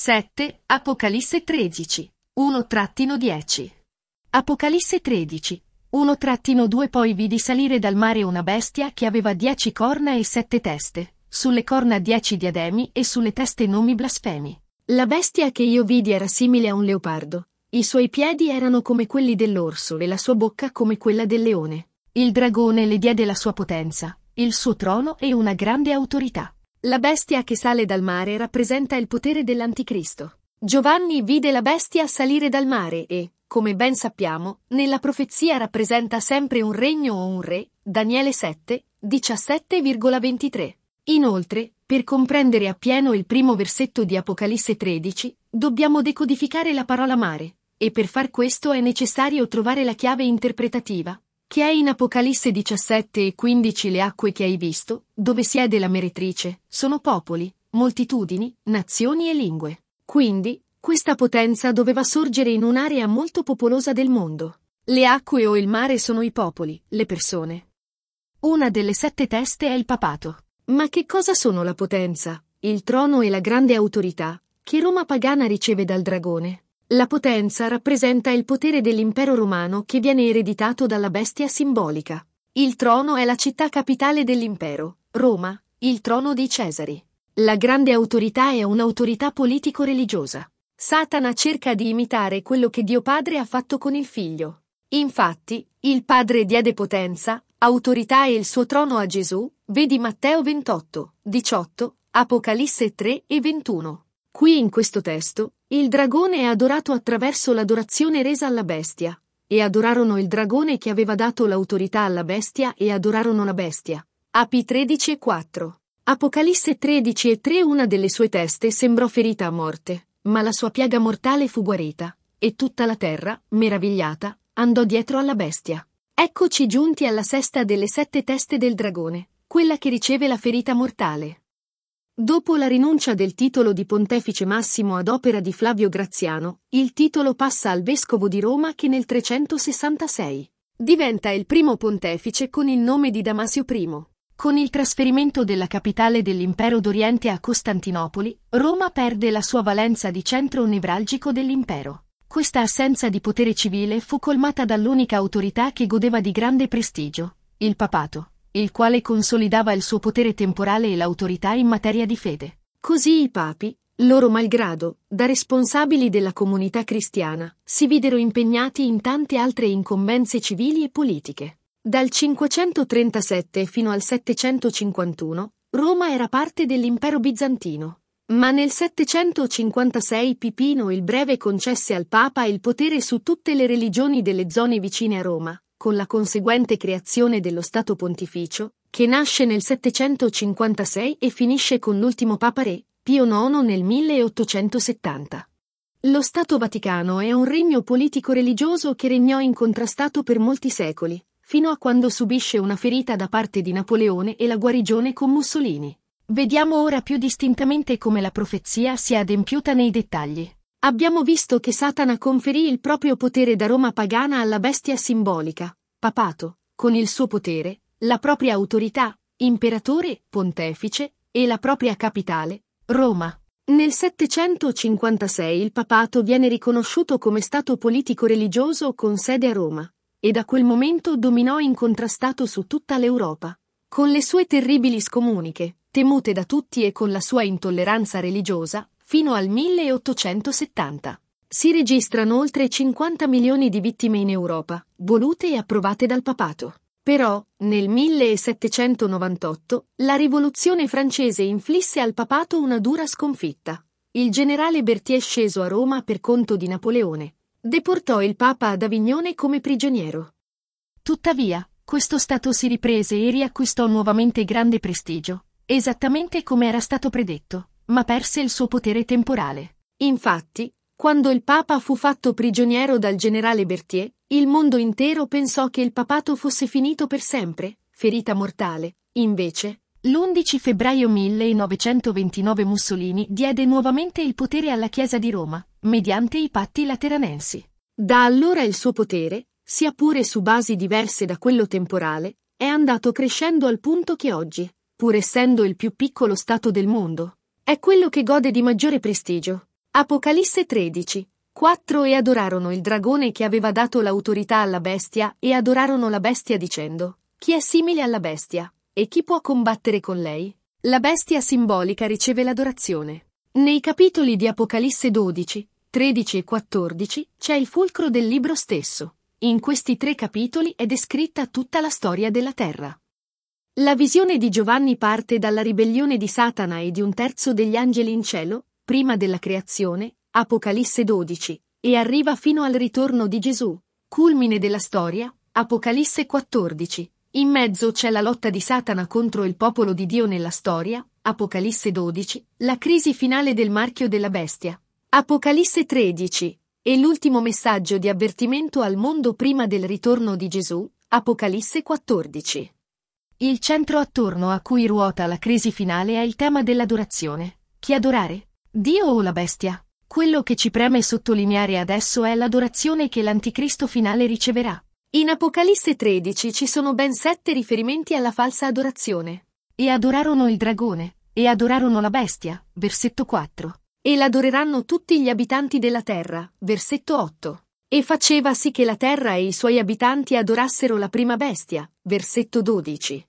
7. Apocalisse 13. 1-10. Apocalisse 13. 1-2 Poi vidi salire dal mare una bestia che aveva 10 corna e 7 teste, sulle corna 10 diademi e sulle teste nomi blasfemi. La bestia che io vidi era simile a un leopardo. I suoi piedi erano come quelli dell'orso e la sua bocca come quella del leone. Il dragone le diede la sua potenza, il suo trono e una grande autorità. La bestia che sale dal mare rappresenta il potere dell'Anticristo. Giovanni vide la bestia salire dal mare e, come ben sappiamo, nella profezia rappresenta sempre un regno o un re, Daniele 7, 17,23. Inoltre, per comprendere appieno il primo versetto di Apocalisse 13, dobbiamo decodificare la parola mare, e per far questo è necessario trovare la chiave interpretativa, che è in Apocalisse 17 e 15 le acque che hai visto, dove siede la meretrice, sono popoli, moltitudini, nazioni e lingue. Quindi, questa potenza doveva sorgere in un'area molto popolosa del mondo. Le acque o il mare sono i popoli, le persone. Una delle 7 teste è il papato. Ma che cosa sono la potenza, il trono e la grande autorità che Roma pagana riceve dal dragone? La potenza rappresenta il potere dell'impero romano che viene ereditato dalla bestia simbolica. Il trono è la città capitale dell'impero, Roma, il trono dei Cesari. La grande autorità è un'autorità politico-religiosa. Satana cerca di imitare quello che Dio Padre ha fatto con il Figlio. Infatti, il Padre diede potenza, autorità e il suo trono a Gesù, vedi Matteo 28, 18, Apocalisse 3 e 21. Qui in questo testo, il dragone è adorato attraverso l'adorazione resa alla bestia, e adorarono il dragone che aveva dato l'autorità alla bestia e adorarono la bestia. Api 13 e 4. Apocalisse 13 e 3 Una delle sue teste sembrò ferita a morte, ma la sua piaga mortale fu guarita, e tutta la terra, meravigliata, andò dietro alla bestia. Eccoci giunti alla sesta delle 7 teste del dragone, quella che riceve la ferita mortale. Dopo la rinuncia del titolo di Pontefice Massimo ad opera di Flavio Graziano, il titolo passa al vescovo di Roma che nel 366 diventa il primo pontefice con il nome di Damasio I. Con il trasferimento della capitale dell'impero d'Oriente a Costantinopoli, Roma perde la sua valenza di centro nevralgico dell'impero. Questa assenza di potere civile fu colmata dall'unica autorità che godeva di grande prestigio, il papato, il quale consolidava il suo potere temporale e l'autorità in materia di fede. Così i papi, loro malgrado, da responsabili della comunità cristiana, si videro impegnati in tante altre incombenze civili e politiche. Dal 537 fino al 751, Roma era parte dell'impero bizantino. Ma nel 756 Pipino il Breve concesse al Papa il potere su tutte le religioni delle zone vicine a Roma, con la conseguente creazione dello Stato Pontificio, che nasce nel 756 e finisce con l'ultimo Papa Re, Pio IX nel 1870. Lo Stato Vaticano è un regno politico-religioso che regnò incontrastato per molti secoli, fino a quando subisce una ferita da parte di Napoleone e la guarigione con Mussolini. Vediamo ora più distintamente come la profezia si è adempiuta nei dettagli. Abbiamo visto che Satana conferì il proprio potere da Roma pagana alla bestia simbolica, papato, con il suo potere, la propria autorità, imperatore, pontefice, e la propria capitale, Roma. Nel 756 il papato viene riconosciuto come stato politico-religioso con sede a Roma, e da quel momento dominò incontrastato su tutta l'Europa. Con le sue terribili scomuniche, temute da tutti e con la sua intolleranza religiosa, fino al 1870. Si registrano oltre 50 milioni di vittime in Europa, volute e approvate dal papato. Però, nel 1798, la rivoluzione francese inflisse al papato una dura sconfitta. Il generale Berthier, sceso a Roma per conto di Napoleone, deportò il papa ad Avignone come prigioniero. Tuttavia, questo stato si riprese e riacquistò nuovamente grande prestigio, esattamente come era stato predetto, ma perse il suo potere temporale. Infatti, quando il Papa fu fatto prigioniero dal generale Berthier, il mondo intero pensò che il papato fosse finito per sempre, ferita mortale. Invece, l'11 febbraio 1929 Mussolini diede nuovamente il potere alla Chiesa di Roma, mediante i patti lateranensi. Da allora il suo potere, sia pure su basi diverse da quello temporale, è andato crescendo al punto che oggi, pur essendo il più piccolo stato del mondo, è quello che gode di maggiore prestigio. Apocalisse 13. 4 E adorarono il dragone che aveva dato l'autorità alla bestia e adorarono la bestia dicendo: chi è simile alla bestia? E chi può combattere con lei? La bestia simbolica riceve l'adorazione. Nei capitoli di Apocalisse 12, 13 e 14 c'è il fulcro del libro stesso. In questi 3 capitoli è descritta tutta la storia della terra. La visione di Giovanni parte dalla ribellione di Satana e di un terzo degli angeli in cielo, prima della creazione, Apocalisse 12, e arriva fino al ritorno di Gesù, culmine della storia, Apocalisse 14. In mezzo c'è la lotta di Satana contro il popolo di Dio nella storia, Apocalisse 12, la crisi finale del marchio della bestia, Apocalisse 13, e l'ultimo messaggio di avvertimento al mondo prima del ritorno di Gesù, Apocalisse 14. Il centro attorno a cui ruota la crisi finale è il tema dell'adorazione. Chi adorare? Dio o la bestia? Quello che ci preme sottolineare adesso è l'adorazione che l'anticristo finale riceverà. In Apocalisse 13 ci sono ben 7 riferimenti alla falsa adorazione. E adorarono il dragone, e adorarono la bestia, versetto 4. E l'adoreranno tutti gli abitanti della terra, versetto 8. E facevasi che la terra e i suoi abitanti adorassero la prima bestia, versetto 12.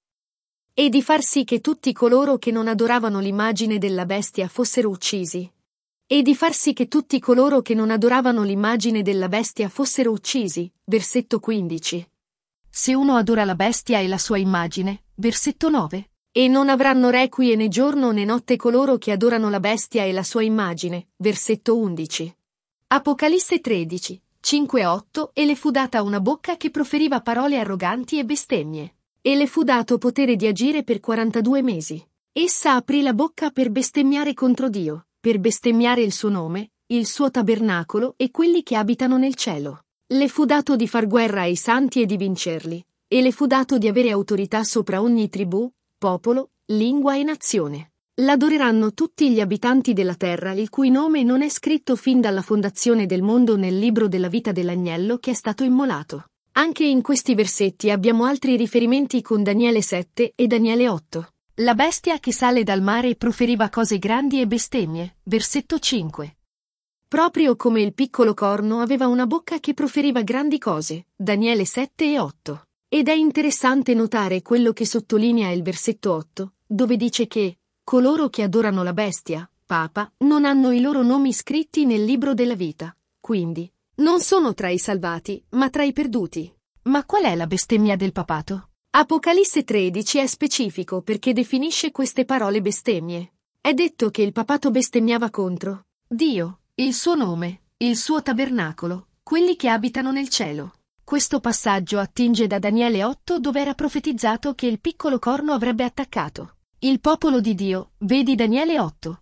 E di far sì che tutti coloro che non adoravano l'immagine della bestia fossero uccisi. E di far sì che tutti coloro che non adoravano l'immagine della bestia fossero uccisi, versetto 15. Se uno adora la bestia e la sua immagine, versetto 9. E non avranno requie né giorno né notte coloro che adorano la bestia e la sua immagine, versetto 11. Apocalisse 13, 5-8 E le fu data una bocca che proferiva parole arroganti e bestemmie. E le fu dato potere di agire per 42 mesi. Essa aprì la bocca per bestemmiare contro Dio, per bestemmiare il suo nome, il suo tabernacolo e quelli che abitano nel cielo. Le fu dato di far guerra ai santi e di vincerli, e le fu dato di avere autorità sopra ogni tribù, popolo, lingua e nazione. L'adoreranno tutti gli abitanti della terra il cui nome non è scritto fin dalla fondazione del mondo nel libro della vita dell'agnello che è stato immolato. Anche in questi versetti abbiamo altri riferimenti con Daniele 7 e Daniele 8. La bestia che sale dal mare proferiva cose grandi e bestemmie, versetto 5. Proprio come il piccolo corno aveva una bocca che proferiva grandi cose, Daniele 7 e 8. Ed è interessante notare quello che sottolinea il versetto 8, dove dice che coloro che adorano la bestia, Papa, non hanno i loro nomi scritti nel libro della vita, quindi non sono tra i salvati, ma tra i perduti. Ma qual è la bestemmia del papato? Apocalisse 13 è specifico perché definisce queste parole bestemmie. È detto che il papato bestemmiava contro Dio, il suo nome, il suo tabernacolo, quelli che abitano nel cielo. Questo passaggio attinge da Daniele 8 dove era profetizzato che il piccolo corno avrebbe attaccato il popolo di Dio, vedi Daniele 8,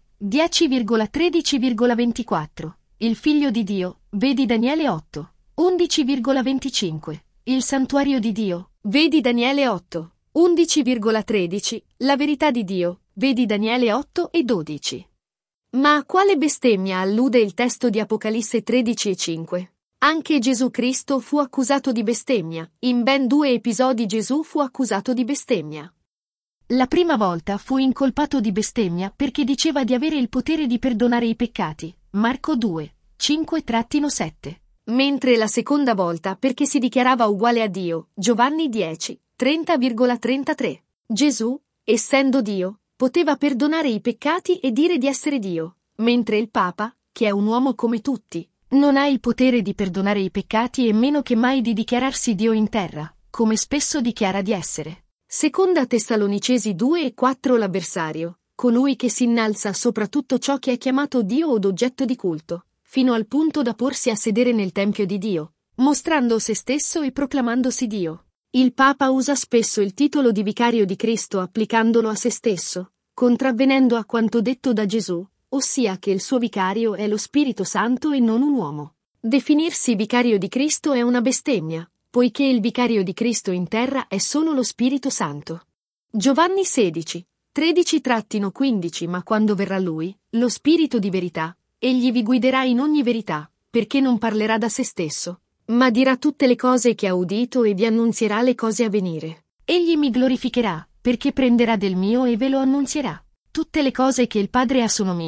10,13,24. Il figlio di Dio, vedi Daniele 8, 11,25. Il santuario di Dio, vedi Daniele 8, 11,13. La verità di Dio, vedi Daniele 8 e 12. Ma a quale bestemmia allude il testo di Apocalisse 13 e 5? Anche Gesù Cristo fu accusato di bestemmia. In ben 2 episodi Gesù fu accusato di bestemmia. La prima volta fu incolpato di bestemmia perché diceva di avere il potere di perdonare i peccati. Marco 2, 5-7. Mentre la seconda volta perché si dichiarava uguale a Dio. Giovanni 10, 30,33. Gesù, essendo Dio, poteva perdonare i peccati e dire di essere Dio, mentre il Papa, che è un uomo come tutti, non ha il potere di perdonare i peccati e meno che mai di dichiararsi Dio in terra, come spesso dichiara di essere. Seconda Tessalonicesi 2 e 4 L'avversario, colui che si innalza sopra tutto ciò che è chiamato Dio od oggetto di culto, fino al punto da porsi a sedere nel Tempio di Dio, mostrando se stesso e proclamandosi Dio. Il Papa usa spesso il titolo di vicario di Cristo applicandolo a se stesso, contravvenendo a quanto detto da Gesù, ossia che il suo vicario è lo Spirito Santo e non un uomo. Definirsi vicario di Cristo è una bestemmia, poiché il vicario di Cristo in terra è solo lo Spirito Santo. Giovanni 16, 13-15 Ma quando verrà Lui, lo Spirito di verità, egli vi guiderà in ogni verità, perché non parlerà da se stesso, ma dirà tutte le cose che ha udito e vi annunzierà le cose a venire. Egli mi glorificherà, perché prenderà del mio e ve lo annunzierà. Tutte le cose che il Padre ha sono mie.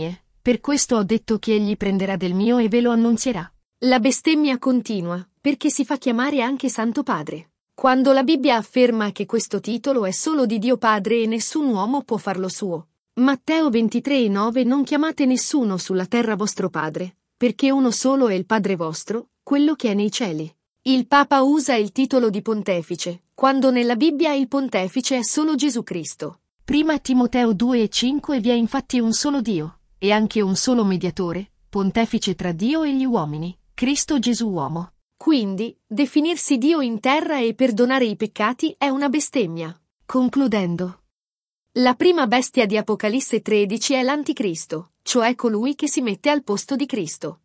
Per questo ho detto che egli prenderà del mio e ve lo annunzierà. La bestemmia continua, perché si fa chiamare anche Santo Padre. Quando la Bibbia afferma che questo titolo è solo di Dio Padre e nessun uomo può farlo suo. Matteo 23:9 Non chiamate nessuno sulla terra vostro Padre, perché uno solo è il Padre vostro, quello che è nei cieli. Il Papa usa il titolo di pontefice, quando nella Bibbia il pontefice è solo Gesù Cristo. Prima Timoteo 2:5 Vi è infatti un solo Dio, e anche un solo mediatore, pontefice tra Dio e gli uomini, Cristo Gesù uomo. Quindi, definirsi Dio in terra e perdonare i peccati è una bestemmia. Concludendo. La prima bestia di Apocalisse 13 è l'Anticristo, cioè colui che si mette al posto di Cristo.